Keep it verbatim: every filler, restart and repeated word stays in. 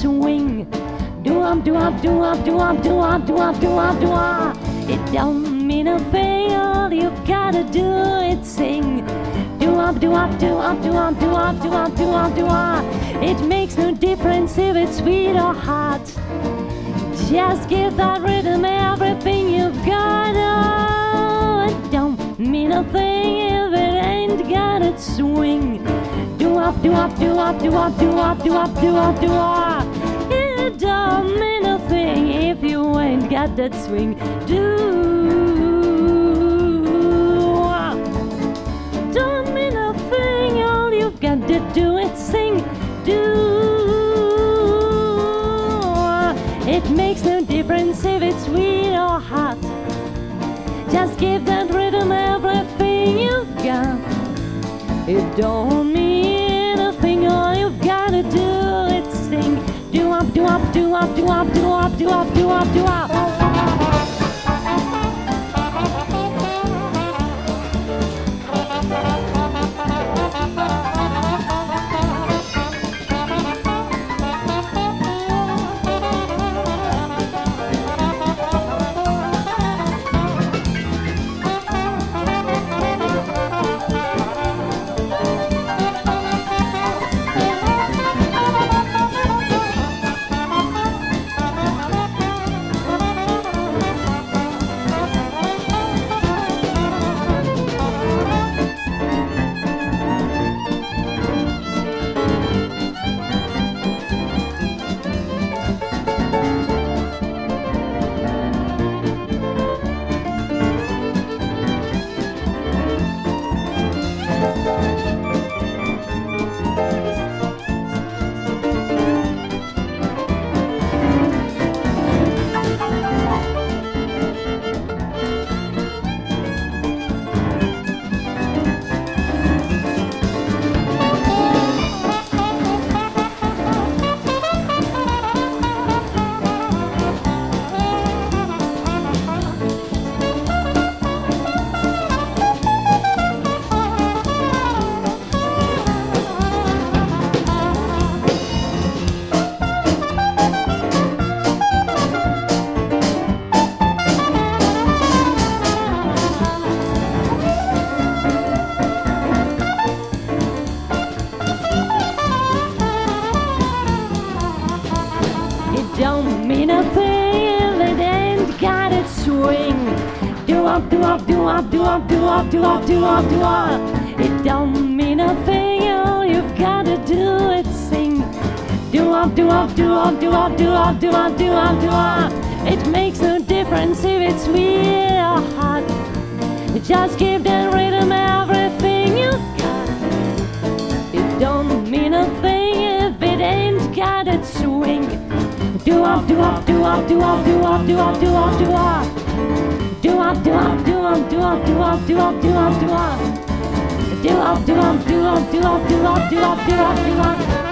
swing. Do up, do up, do up, do up, do up, do up, do up, do up. It don't mean a thing, all you've gotta do is sing. Do up, do up, do up, do up, do up, do up, do up, do up. It makes no difference if it's sweet or hot. Just give that rhythm everything you've got. Oh, it don't mean a thing if it ain't got its swing. Do up, do up, do up, do up, do up, do up, do up, do up. It don't mean a thing if you ain't got that swing. Do. Don't mean a thing, all you've got to do is sing. Do. It makes no difference if it's sweet or hot. Just give that rhythm everything you've got. It don't mean a thing, all you've gotta do is sing. Do up, do up, do up, do up, do up, do up, do up, do up. Don't mean a thing if it ain't got its swing. Do up, do up, do up, do up, do up, do up, do up, do up. It don't mean a thing, all you've gotta do is sing. Do up, do up, do up, do up, do up, do up, do up, do up. It makes no difference if it's sweet or hot. Just give that rhythm everything you've got. It don't mean a thing if it ain't got its swing. Do up, do up, do up, do up, do up, do up, do up, do up. Do up, do up, do up, do up, do up, do up, do up, do up. Do up, do up, do up, do up, do up, do up, do up, do up.